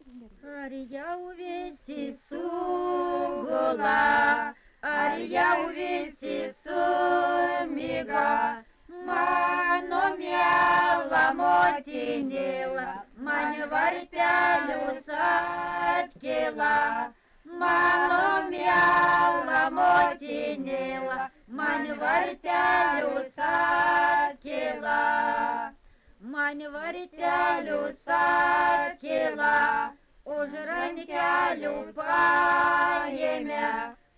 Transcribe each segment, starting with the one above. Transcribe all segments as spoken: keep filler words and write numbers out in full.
Ar jau visi sugula, ar jau visi sumiga, mano miela motinėla, man vartelius atkėla. Mano miela motinėla, man vartelius atkėla. Man vartelius atkėla, už rankelių paėmė,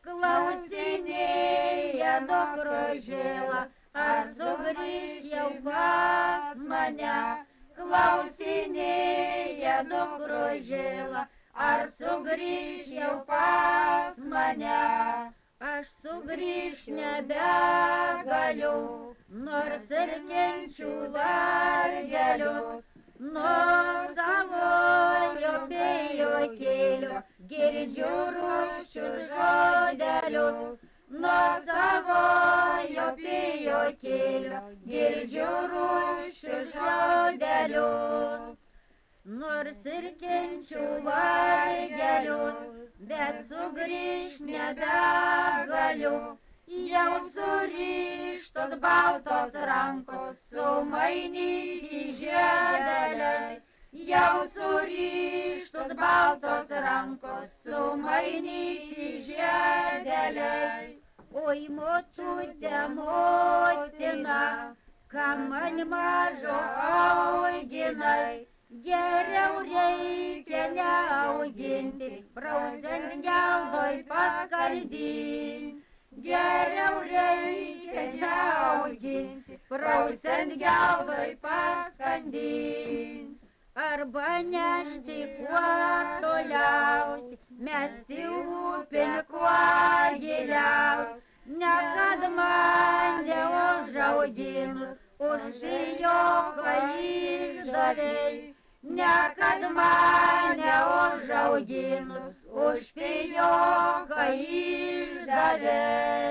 klausinėja dukrožėla, ar sugrįžt jau pas mane. Klausinėja dukrožėla, ar sugrįžt jau pas mane. Aš sugrįžt nebegaliu, nors ir kenčiu vargelius. Nuo savojo pijokėlio girdžiu rūsčius žodelius. Nuo savojo pijokėlio girdžiu rūsčius žodelius. Nors ir kenčiu vargelius, bet sugrįžt nebegaliu. Jau surištos baltos rankos sumainyti žiedeliai. Jau surištos baltos rankos sumainyti žiedeliai. Oi motute, motina, kam man mažo auginai. Geriau reikia neauginti, prausiant geldoj paskardint. Geriau reikia neauginti, prausiant geldoj paskandint. Arba nešti kuo toliausiai, mesti upėn kuo giliausiai. Nekad mane užauginus, už pijoką išdavei. Nekad mane užauginus, už pijoką išdavei.